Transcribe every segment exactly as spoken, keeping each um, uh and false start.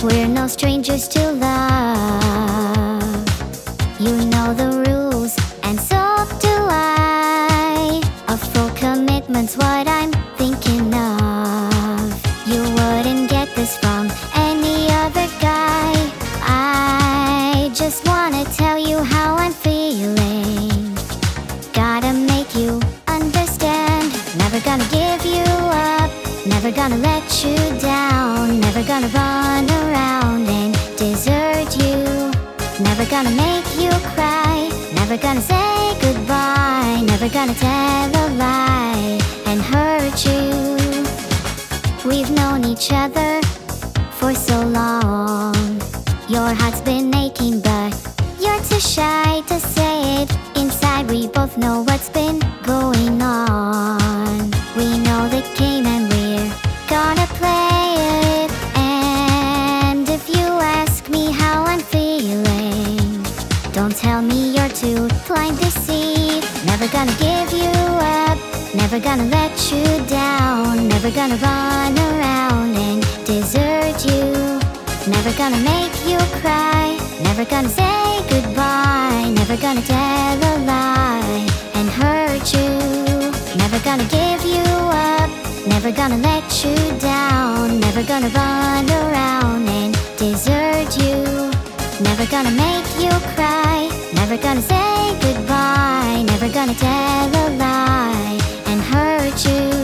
We're no strangers to love. You know the rules, and so do I. A full commitment's what I'm thinking of. You wouldn't get this from any other guy. I just wanna tell you how I'm feeling. Gotta make you understand. Never gonna give you up, never gonna let you down, never gonna run around and desert you, never gonna make you cry, never gonna say goodbye, never gonna tell a lie and hurt you. We've known each other for so long. Your heart's been aching, but you're too shy to say it. Inside we both know what's been going on. We know the game and we're gonna play it. And if you ask me how I'm feeling, don't tell me you're too blind to see. Never gonna give you up, never gonna let you down, never gonna run around and desert you, never gonna make you cry, never gonna say goodbye, never gonna tell a lie and hurt you, never gonna give you up, never gonna let you down, never gonna run around and desert you, never gonna make you cry, never gonna say goodbye, never gonna tell a lie and hurt you.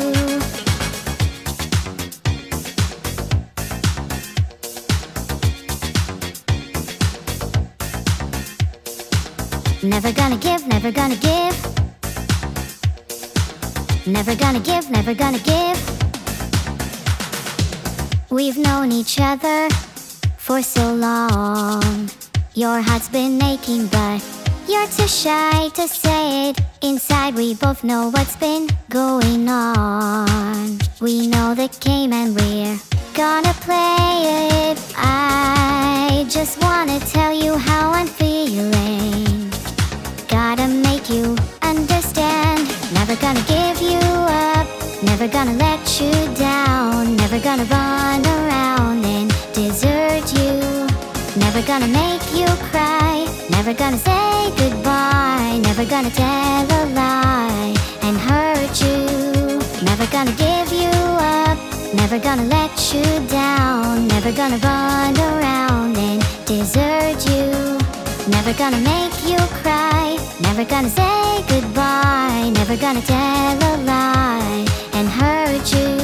Never gonna give, never gonna give, never gonna give, never gonna give. We've known each other for so long. Your heart's been aching, but you're too shy to say it. Inside we both know what's been going on. We know the game and we're gonna play it. I just wanna tell you how I'm feeling. Gotta make you understand. Never gonna give you up, never gonna let you down, never gonna run around and desert you, never gonna make you cry, never gonna say goodbye, never gonna tell a lie and hurt you, never gonna give you up, never gonna let you down, never gonna run around and desert you, never gonna make you cry, never gonna say goodbye, never gonna tell a lie and hurt you.